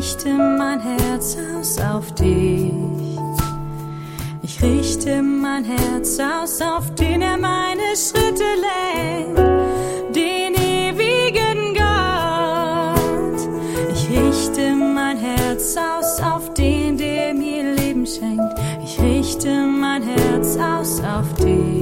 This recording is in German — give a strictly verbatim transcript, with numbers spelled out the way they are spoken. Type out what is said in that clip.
richte mein Herz aus auf dich. Ich richte mein Herz aus auf den, er meine Schritte lenkt, den ewigen Gott. Ich richte mein Herz aus auf den, der mir Leben schenkt. Ich richte mein Herz aus auf dich.